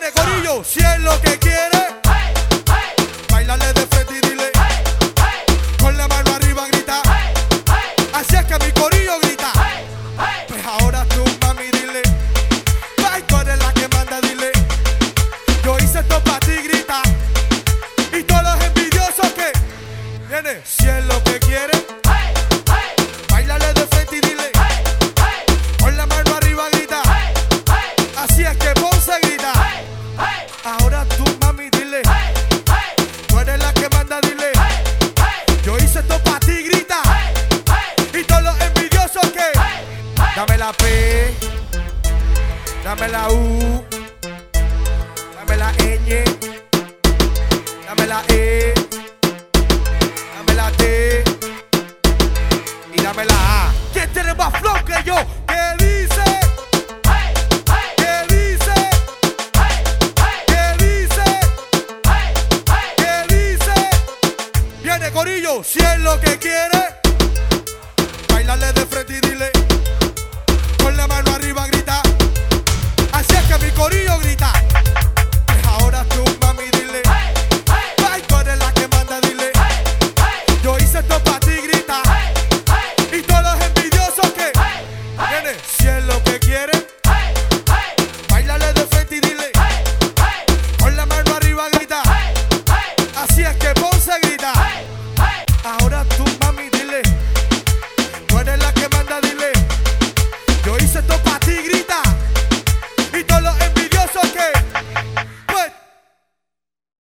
Viene corillo, si es lo que quiere, bailarle de frente y dile, con la mano arriba grita, así es que mi corillo grita. Pues ahora tú, mami, dile, ay, tú eres la que manda, dile, yo hice esto pa' ti, grita. Y todos los envidiosos que viene, si es lo que quiere, báilale de frente y dile, con la mano arriba grita, así es que Ponce grita. Ahora tú, mami, dile, tú eres la que manda, dile, yo hice esto pa' ti, grita. Y todos los envidiosos que dame la P, dame la U, dame la ñ, dame la E, dame la T y dame la A. ¿Quién tiene más flow que yo? ¿Qué dice? ¿Qué dice? ¿Qué dice? ¿Qué dice? Viene corillo, si es lo que quiere, bailarle de frente y dile, con la mano arriba grita, así es que mi corillo grita.